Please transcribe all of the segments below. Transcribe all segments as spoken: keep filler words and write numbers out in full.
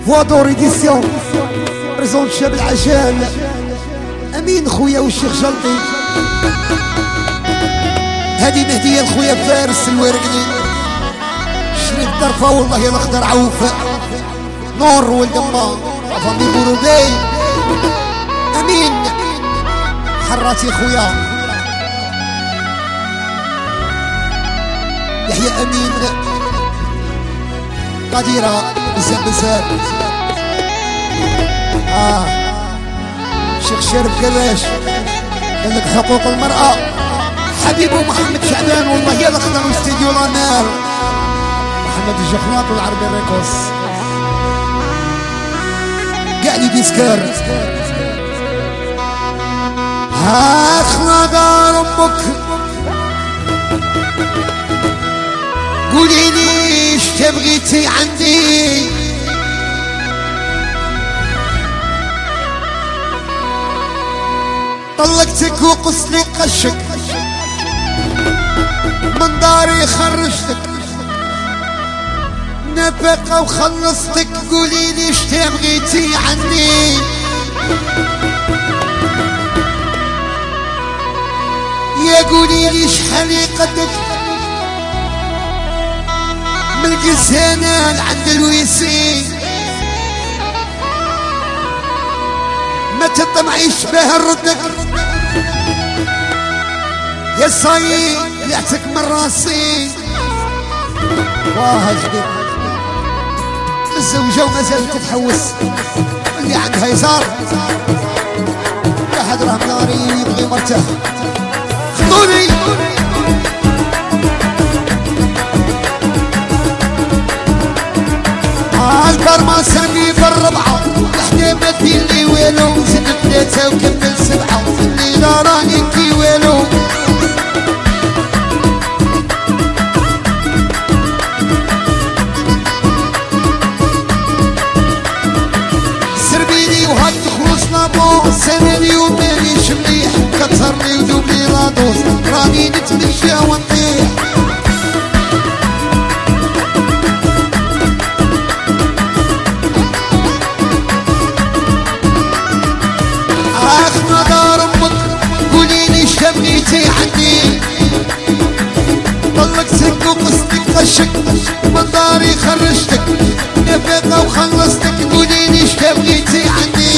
فوادور إديسيون بريزونت شاب العجال أمين خويا والشيخ جلطي. هادي مهدية لخويا فارس الورقني شريف طرفة والله يا الأخضر عوف نور ولد أما فامي بورودي أمين حراتي خويا يحيى أمين قديرة بزاف بزاف. آه شيخ شارف كلاش قال لك حقوق المرأة حبيبه محمد شعبان والله يا الأخضر واستديو لانار محمد الجفناط والعربي ريكوس قاعد يديسكار. اخنا دار امك قولي لي ايش تبغيتي عندي طلقتك وقصلي قشك من داري خرجتك نفقة وخلصتك قولي لي ايش تبغيتي عني يا قولي لي شحال قدك من القسانة لعند الويسي ما تطمعيش بها ردك يا صايي طلعتك من راسي. واه جديد الزوجة وما زالت تتحوس اللي عندها يسار لا حد راه ناري يبغي مرتاح خذوني الكرمة سامي بالربعة لحدي ما ديرلي ويلو زدت ثلاثة وكمل سبعة الليلة راني كي ويلو سربيني وهاد خلوص لابو سناني ومانيش مليح كترني ودوبلي لادوس راني نتمشى ونطيح بغيتي عندي طلقتك وقصتك قشك من داري خرجتك نفقة وخلصتك قولي لي ايش بغيتي عندي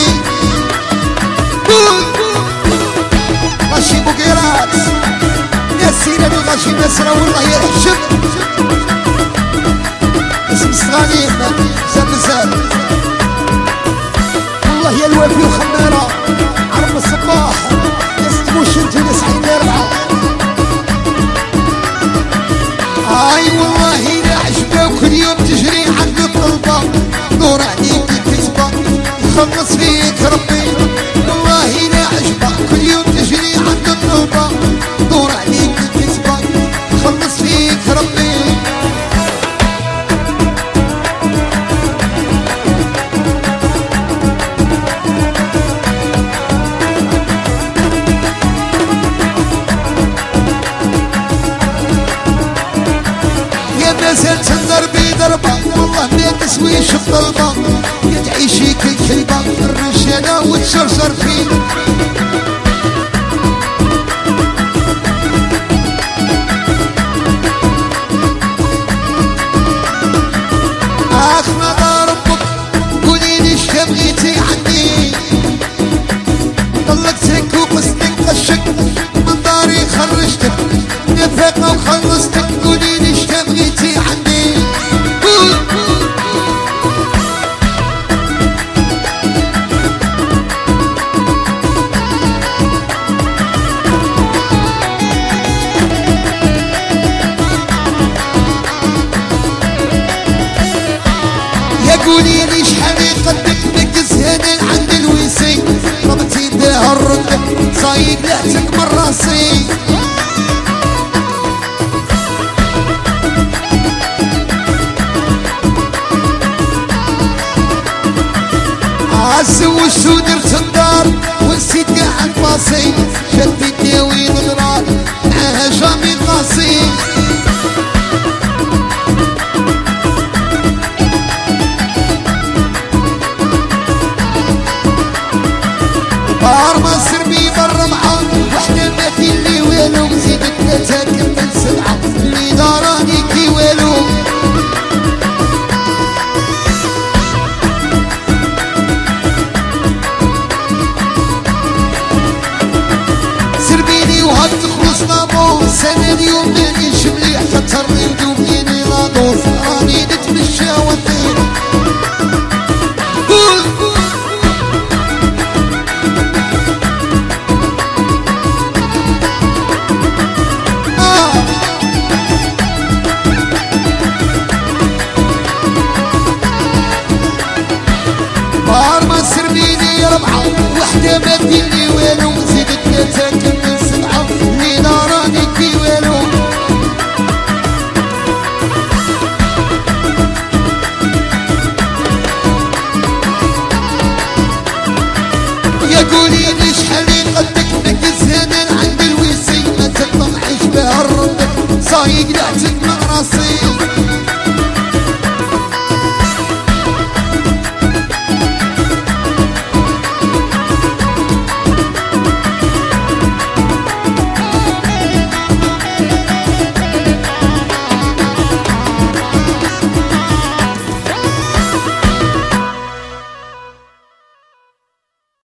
قول غاشي بقيرات يا سيرة بالغاشي نسرة والله يحشم اسم الصغاليب زاد زاد والله يا الوفي وخمارة عرب الصباح مش انت نسعين اربعة. اي والله لا عجبه وكل يوم تجري عند الطلبة دور عليك الكتبة يخلص فيك ربي والله لا عجبه كل يوم تجري عند الطلبة دور عليك الكتبة يخلص فيك ربي. مازال تنظر بضربة والله ما تسويش الطلبة يا تعيشي كي كلبة الرجالة وتشرشر فيك اخنا دار امك قولي لي ايش بغيتي عندي طلقتك وقصتك قشك من داري خرجتك نفقة وخلصتك قولي لي ايش بغيتي عندي يا قولي لي شحال قدك بكسهان عند الويسي ربطي بها الردك صايق لعتك من راسي عزو وشو درت الدار ونسيت قاع الباصي شدتني وين غرار معاها جامي قاسي وحده ما دير لي والو زيد ثلاثه كمل سبعه الليله راني في والو يا قولي لي شحال قدك نكز انا عند الويسي ما تطمحش بها الردك صايق لعتك من راسي